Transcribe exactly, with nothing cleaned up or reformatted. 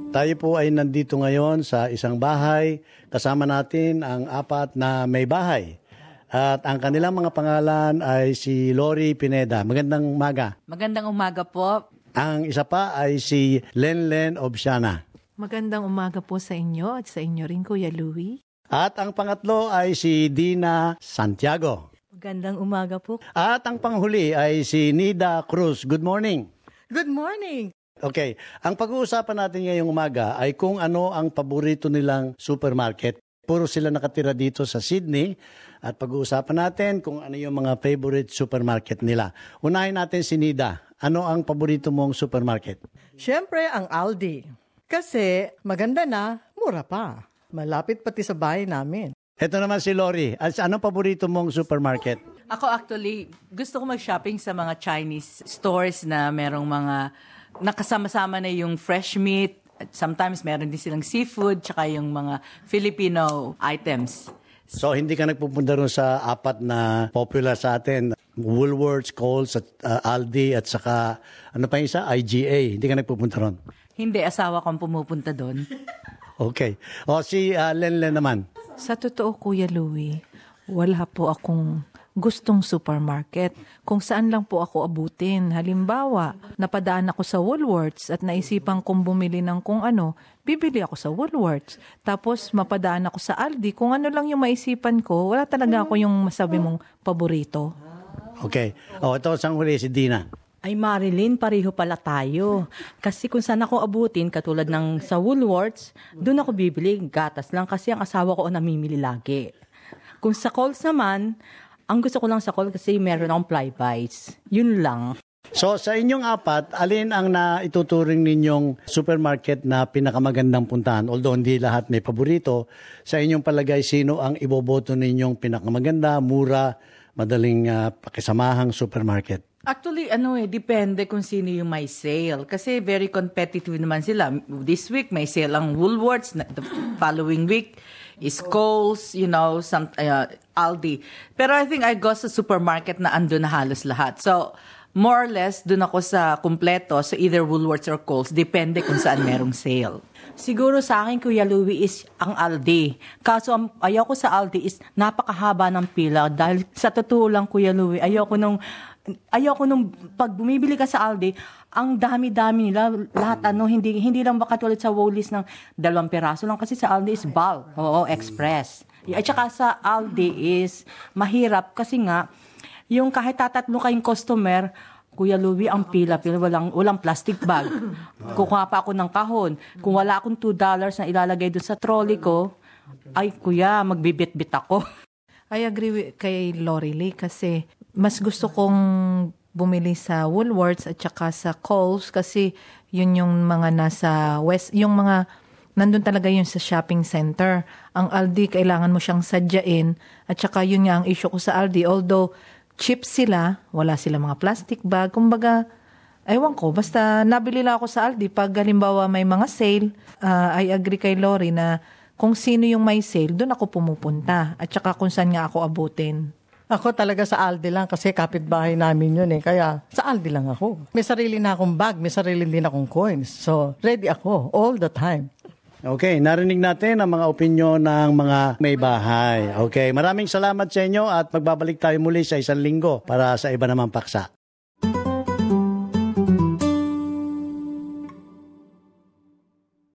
Tayo po ay nandito ngayon sa isang bahay. Kasama natin ang apat na may bahay. At ang kanilang mga pangalan ay si Lori Pineda. Magandang umaga. Magandang umaga po. Ang isa pa ay si Lenlen Obsiana. Magandang umaga po sa inyo at sa inyo rin, Kuya Louie. At ang pangatlo ay si Dina Santiago. Magandang umaga po. At ang panghuli ay si Nida Cruz. Good morning. Good morning. Okay, ang pag-uusapan natin ngayong umaga ay kung ano ang paborito nilang supermarket. Puro sila nakatira dito sa Sydney at pag-uusapan natin kung ano yung mga favorite supermarket nila. Unahin natin si Nida. Ano ang paborito mong supermarket? Siyempre, ang Aldi. Kasi maganda na, mura pa. Malapit pati sa bahay namin. Ito naman si Lori. Anong paborito mong supermarket? Ako actually, gusto ko mag-shopping sa mga Chinese stores na merong mga nakasama-sama na yung fresh meat. Sometimes meron din silang seafood, tsaka yung mga Filipino items. So, hindi ka nagpupunta rin sa apat na popular sa atin, Woolworths, Coles, at, uh, Aldi, at saka, ano pa yung isa? I G A. Hindi ka nagpupunta ron? Hindi, asawa kong pumupunta doon. Okay. O, si uh, Lenlen naman. Sa totoo, Kuya Louie, wala po akong gustong supermarket. Kung saan lang po ako abutin. Halimbawa, napadaan ako sa Woolworths at naisipan kong bumili ng kung ano, bibili ako sa Woolworths. Tapos mapadaan ako sa Aldi. Kung ano lang yung maisipan ko, wala talaga ako yung masabi mong paborito. Okay. O, ito sang huli si Dina. Ay Marilyn, pareho pala tayo. Kasi kung saan ako abutin, katulad ng sa Woolworths, doon ako bibili, gatas lang kasi ang asawa ko ang namimili lagi. Kung sa Coles naman, ang gusto ko lang sa Coles kasi meron akong flybys. Yun lang. So sa inyong apat, alin ang naituturing ninyong supermarket na pinakamagandang puntahan? Although hindi lahat may paborito, sa inyong palagay, sino ang iboboto ninyong pinakamaganda, mura, madaling uh, pakisamahang supermarket? Actually, ano eh, depende kung sino yung may sale. Kasi very competitive naman sila. This week, may sale ang Woolworths. The following week is Coles, you know, some, uh, Aldi. Pero I think I go sa supermarket na ando na halos lahat. So, more or less, dun ako sa kumpleto, so either Woolworths or Coles. Depende kung saan merong sale. Siguro sa akin, Kuya Louie, is ang Aldi. Kaso ang ayaw ko sa Aldi is napakahaba ng pila. Dahil sa totoo lang, Kuya Louie, ayaw ko nung, ayaw ko nung pag bumibili ka sa Aldi, ang dami-dami nila, lahat ano, hindi hindi lang baka tulad sa Woolies ng dalawang peraso lang. Kasi sa Aldi is bulk, oo, express. At saka sa Aldi is mahirap kasi nga, yung kahit tatatlo kayong customer, Kuya Louie, ang pila-pila, walang, walang plastic bag. Kukuha pa ako ng kahon. Kung wala akong two dollars na ilalagay doon sa trolley ko, ay kuya, magbibit-bit ako. I agree with, kay Lori Lee kasi mas gusto kong bumili sa Woolworths at saka sa Coles kasi yun yung mga nasa West, yung mga nandun talaga yun sa shopping center. Ang Aldi, kailangan mo siyang sadyain at saka yun nga ang issue ko sa Aldi. Although cheap sila, wala sila mga plastic bag. Kumbaga, ewan ko, basta nabili lang ako sa Aldi. Pag halimbawa may mga sale, uh, I agree kay Lori na kung sino yung may sale, doon ako pumupunta. At saka kung saan nga ako abutin. Ako talaga sa Aldi lang kasi kapitbahay namin yun eh. Kaya sa Aldi lang ako. May sarili na akong bag, may sarili din akong coins. So, ready ako all the time. Okay, narinig natin ang mga opinyon ng mga may bahay. Okay, maraming salamat sa inyo at magbabalik tayo muli sa isang linggo para sa iba namang paksa.